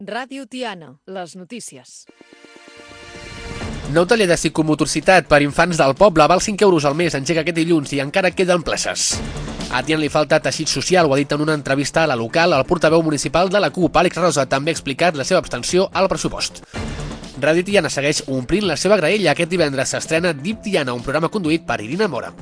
Ràdio Tiana, les notícies. Nou taller de psicomotricitat per infants del poble val 5 euros al mes, engega aquest dilluns i encara queden places. A Tiana li falta teixit social, ho ha dit en una entrevista a La Local el portaveu municipal de la CUP, Àlex Rosa, també ha explicat la seva abstenció al pressupost. Ràdio Tiana segueix omplint la seva graella. Aquest divendres s'estrena Deep Tiana, un programa conduït per Irina Mora.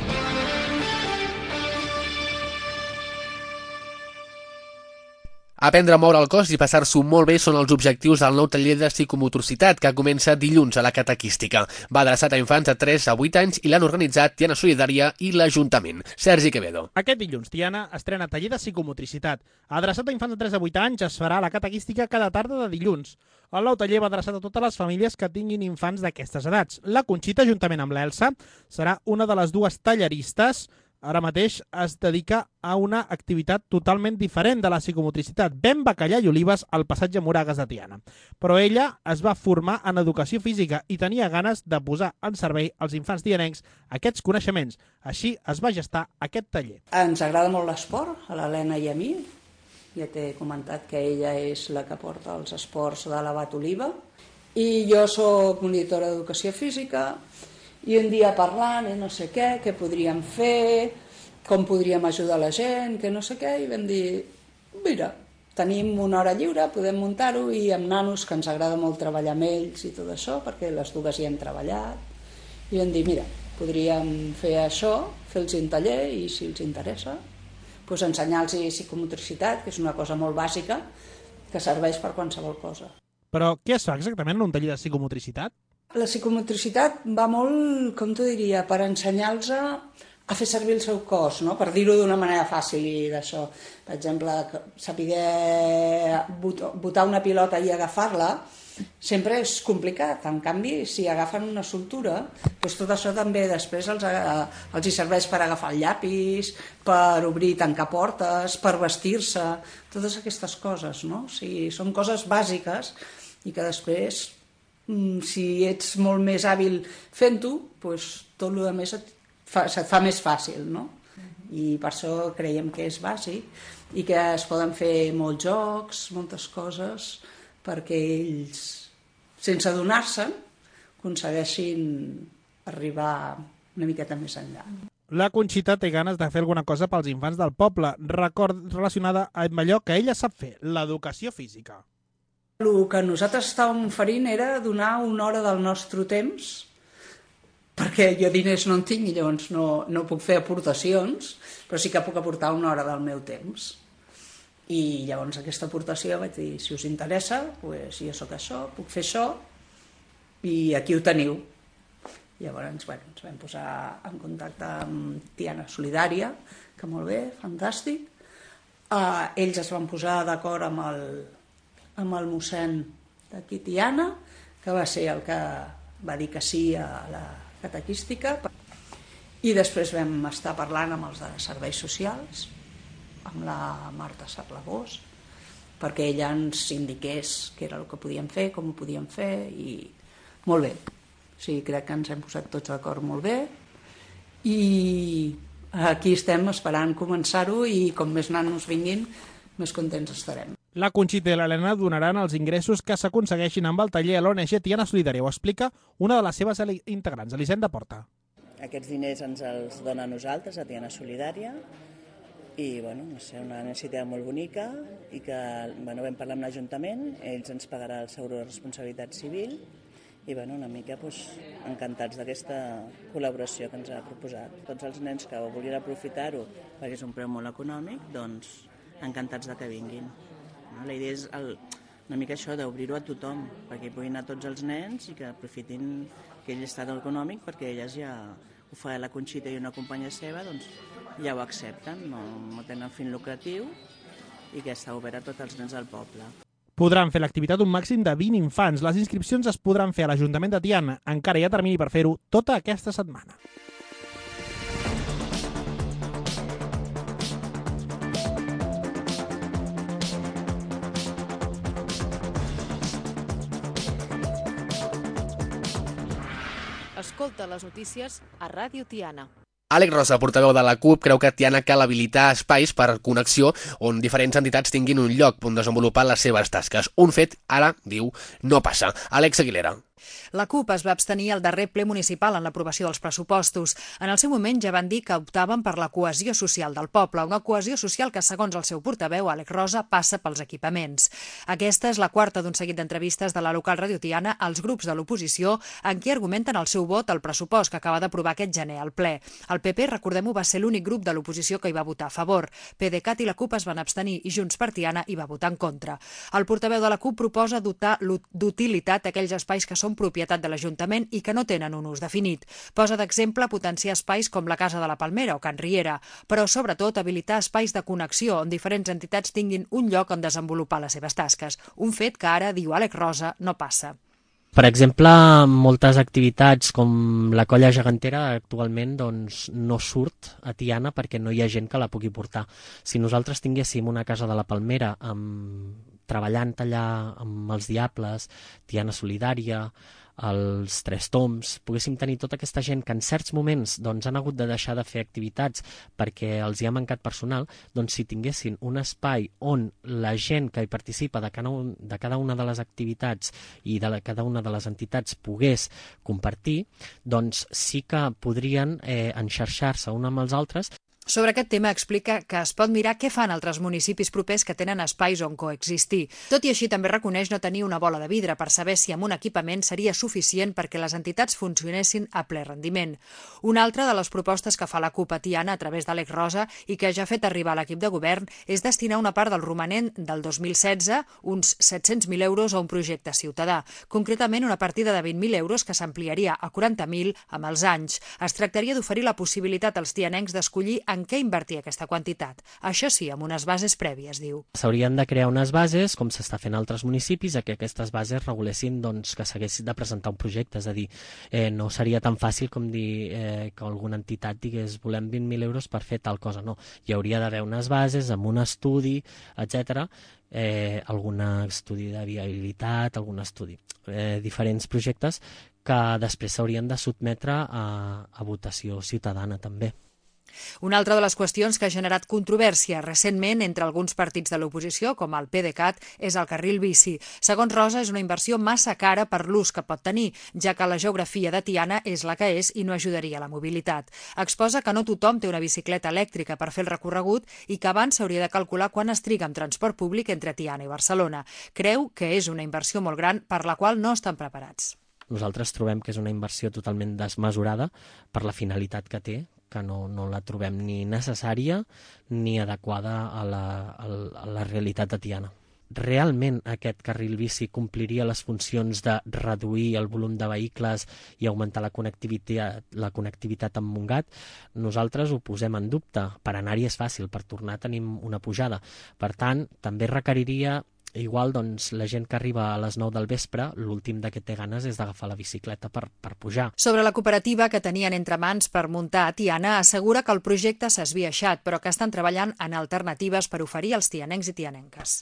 Aprendre a moure el cos i passar-s'ho molt bé són els objectius del nou taller de psicomotricitat que comença dilluns a la Catequística. Va adreçat a infants de 3 a 8 anys i l'han organitzat Tiana Solidària i l'Ajuntament. Sergi Quevedo. Aquest dilluns, Tiana estrena taller de psicomotricitat. Adreçat a infants de 3 a 8 anys es farà a la Catequística cada tarda de dilluns. El nou taller va adreçat a totes les famílies que tinguin infants d'aquestes edats. La Conxita, juntament amb l'Elsa, serà una de les dues talleristes. Ara mateix es dedica a una activitat totalment diferent de la psicomotricitat. Ven bacallà i olives al passatge Moragues de Tiana. Però ella es va formar en educació física i tenia ganes de posar en servei als infants tianencs aquests coneixements. Així es va gestar aquest taller. Ens agrada molt l'esport, a l'Helena i a mi. Ja t'he comentat que ella és la que porta els esports de l'Abat Oliva. I jo soc monitora d'educació física. I un dia parlant, no sé què podríem fer, com podríem ajudar la gent, que no sé què, i vam dir, mira, tenim una hora lliure, podem muntar-ho, i amb nanos, que ens agrada molt treballar amb ells i tot això, perquè les dues hi hem treballat, i vam dir, mira, podríem fer això, fer-los un taller, i si els interessa, doncs ensenyar-los psicomotricitat, que és una cosa molt bàsica, que serveix per qualsevol cosa. Però què es fa exactament en un taller de psicomotricitat? La psicomotricitat va molt, com t'ho diria, per ensenyar-los a fer servir el seu cos, no? Per dir-ho d'una manera fàcil i d'això. Per exemple, saber botar una pilota i agafar-la sempre és complicat. En canvi, si agafen una soltura, doncs tot això també després els hi serveix per agafar el llapis, per obrir i tancar portes, per vestir-se, totes aquestes coses, no? O sigui, són coses bàsiques i que després, si ets molt més hàbil fent-ho, doncs tot el més se't fa més fàcil, no? I per això creiem que és bàsic i que es poden fer molts jocs, moltes coses, perquè ells, sense adonar-se'n, aconsegueixin arribar una miqueta més enllà. La Conxita té ganes de fer alguna cosa pels infants del poble, relacionada amb allò que ella sap fer, l'educació física. El que nosaltres estàvem oferint era donar una hora del nostre temps, perquè jo diners no en tinc i llavors no puc fer aportacions, però sí que puc aportar una hora del meu temps. I llavors aquesta aportació vaig dir, si us interessa, doncs jo sóc això, puc fer això, i aquí ho teniu. Llavors ens vam posar en contacte amb Tiana Solidària, que molt bé, fantàstic. Ells es van posar d'acord amb el mossèn d'aquí Tiana, que va ser el que va dir que sí a la catequística, i després vam estar parlant amb els de serveis socials, amb la Marta Sarlagós, perquè ella ens indiqués què era el que podíem fer, com ho podíem fer, i molt bé. O sigui, crec que ens hem posat tots d'acord molt bé, i aquí estem esperant començar-ho, i com més nanos vinguin, més contents estarem. La Conxita i l'Helena donaran els ingressos que s'aconsegueixin amb el taller a l'ONG Tiana Solidària. Ho explica una de les seves integrants, Elisenda Porta. Aquests diners ens els dona a nosaltres, a Tiana Solidària, i no sé, una iniciativa molt bonica, i que vam parlar amb l'Ajuntament, ells ens pagarà el seguro de responsabilitat civil, i una mica encantats d'aquesta col·laboració que ens ha proposat. Tots els nens que volien aprofitar-ho, perquè és un preu molt econòmic, doncs encantats de que vinguin. La idea és una mica això d'obrir-ho a tothom, perquè hi puguin anar tots els nens i que aprofitin aquell estat econòmic, perquè elles ja ho fa la Conxita i una companya seva, doncs ja ho accepten, no tenen fin lucratiu i que està obert a tots els nens del poble. Podran fer l'activitat un màxim de 20 infants. Les inscripcions es podran fer a l'Ajuntament de Tiana. Encara hi ha termini per fer-ho tota aquesta setmana. Escolta les notícies a Ràdio Tiana. Àlex Rosa, portaveu de la CUP, creu que Tiana cal habilitar espais per connexió on diferents entitats tinguin un lloc on desenvolupar les seves tasques. Un fet, ara, diu, no passa. Àlex Aguilera. La CUP es va abstenir al darrer ple municipal en l'aprovació dels pressupostos. En el seu moment ja van dir que optaven per la cohesió social del poble, una cohesió social que, segons el seu portaveu, Àlex Rosa, passa pels equipaments. Aquesta és la quarta d'un seguit d'entrevistes de la local Radio Tiana als grups de l'oposició en què argumenten el seu vot al pressupost que acaba d'aprovar aquest gener al ple. El PP, recordem-ho, va ser l'únic grup de l'oposició que hi va votar a favor. PDeCAT i la CUP es van abstenir i Junts per Tiana hi va votar en contra. El portaveu de la CUP proposa dotar d'utilitat aquells espais que són propietat de l'Ajuntament i que no tenen un ús definit. Posa d'exemple potenciar espais com la Casa de la Palmera o Can Riera, però sobretot habilitar espais de connexió on diferents entitats tinguin un lloc on desenvolupar les seves tasques. Un fet que ara, diu Àlex Rosa, no passa. Per exemple, moltes activitats com la colla gegantera actualment no surt a Tiana perquè no hi ha gent que la pugui portar. Si nosaltres tinguéssim una Casa de la Palmera treballant allà amb els Diables, Tiana Solidària, els Tres Toms, poguéssim tenir tota aquesta gent que en certs moments han hagut de deixar de fer activitats perquè els hi ha mancat personal, doncs si tinguessin un espai on la gent que hi participa de cada una de les activitats i de cada una de les entitats pogués compartir, doncs sí que podrien enxarxar-se un amb els altres. Sobre aquest tema explica que es pot mirar què fan altres municipis propers que tenen espais on coexistir. Tot i així també reconeix no tenir una bola de vidre per saber si amb un equipament seria suficient perquè les entitats funcionessin a ple rendiment. Una altra de les propostes que fa la CUP a Tiana a través d'Àlex Rosa i que ja ha fet arribar a l'equip de govern és destinar una part del romanent del 2016, uns 700.000 euros, a un projecte ciutadà. Concretament, una partida de 20.000 euros que s'ampliaria a 40.000 amb els anys. Es tractaria d'oferir la possibilitat als tianencs d'escollir en què invertir aquesta quantitat. Això sí, amb unes bases prèvies, diu. S'haurien de crear unes bases, com s'està fent a altres municipis, que aquestes bases regulessin que s'hagués de presentar un projecte. És a dir, no seria tan fàcil com dir que alguna entitat digués volem 20.000 euros per fer tal cosa. No, hi hauria d'haver unes bases amb un estudi, etc., algun estudi de viabilitat, algun estudi, diferents projectes que després s'haurien de sotmetre a votació ciutadana també. Una altra de les qüestions que ha generat controvèrsia recentment entre alguns partits de l'oposició, com el PDeCAT, és el carril bici. Segons Rosa, és una inversió massa cara per l'ús que pot tenir, ja que la geografia de Tiana és la que és i no ajudaria a la mobilitat. Exposa que no tothom té una bicicleta elèctrica per fer el recorregut i que abans s'hauria de calcular quan es triga amb transport públic entre Tiana i Barcelona. Creu que és una inversió molt gran per la qual no estan preparats. Nosaltres trobem que és una inversió totalment desmesurada per la finalitat que té, que no la trobem ni necessària ni adequada a la realitat de Tiana. Realment aquest carril bici compliria les funcions de reduir el volum de vehicles i augmentar la connectivitat amb Montgat? Nosaltres ho posem en dubte. Per anar-hi és fàcil, per tornar tenim una pujada. Per tant, també requeriria igual, la gent que arriba a les 9 del vespre, l'últim de què té ganes és d'agafar la bicicleta per pujar. Sobre la cooperativa que tenien entre mans per muntar a Tiana, assegura que el projecte s'ha esbiaixat, però que estan treballant en alternatives per oferir als tianencs i tianenques.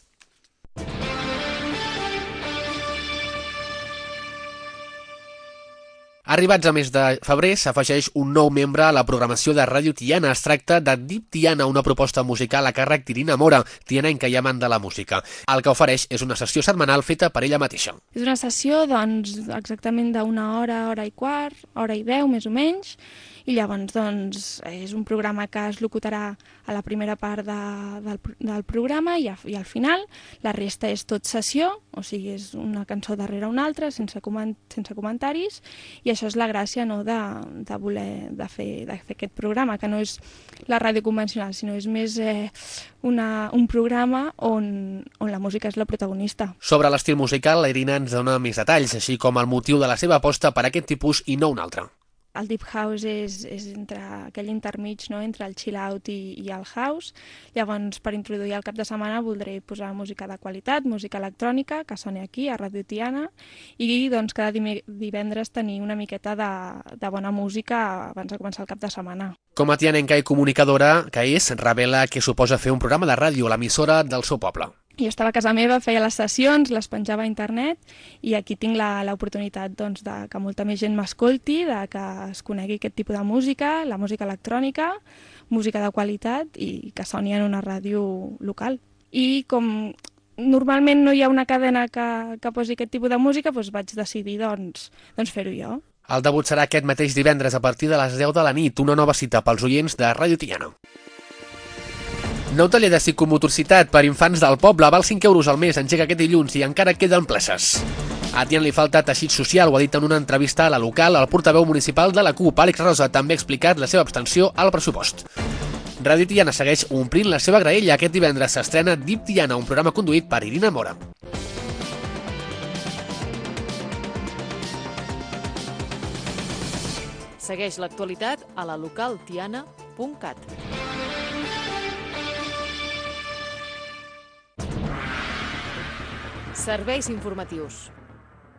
Arribats a mes de febrer, s'afegeix un nou membre a la programació de Ràdio Tiana. Es tracta de Deep Tiana, una proposta musical a càrrec d'Irina Mora, tianenca i amant de la música. El que ofereix és una sessió setmanal feta per ella mateixa. És una sessió, exactament d'una hora, hora i quart, hora i 10, més o menys, i llavors, és un programa que es locutarà a la primera part del programa i al final. La resta és tot sessió, o sigui, és una cançó darrere una altra, sense comentaris, i això és la gràcia, no, de fer aquest programa, que no és la ràdio convencional, sinó és més un programa on la música és la protagonista. Sobre l'estil musical, la Irina ens dona més detalls, així com el motiu de la seva aposta per aquest tipus i no un altre. El deep house és entre aquell intermig, no?, entre el chill out i el house. Llavors, per introduir el cap de setmana voldré posar música de qualitat, música electrònica, que soni aquí, a Ràdio Tiana, i cada divendres tenir una miqueta de bona música abans de començar el cap de setmana. Com a tianenca i comunicadora que és, revela que suposa fer un programa de ràdio a l'emissora del seu poble. Jo estava a casa meva, feia les sessions, les penjava a internet i aquí tinc l'oportunitat doncs, de que molta més gent m'escolti, de que es conegui aquest tipus de música, la música electrònica, música de qualitat i que soni en una ràdio local. I com normalment no hi ha una cadena que posi aquest tipus de música, doncs vaig decidir fer-ho jo. El debut serà aquest mateix divendres a partir de les 10 de la nit, una nova cita pels oients de Ràdio Tiana. Nou taller de psicomotricitat per infants del poble val 5 euros al mes, engega aquest dilluns i encara queden places. A Tiana li falta teixit social, ho ha dit en una entrevista a la local el portaveu municipal de la CUP, Àlex Rosa, també ha explicat la seva abstenció al pressupost. Ràdio Tiana segueix omplint la seva graella. Aquest divendres s'estrena Deep Tiana, un programa conduït per Irina Mora. Segueix l'actualitat a la localtiana.cat. Serveis informatius.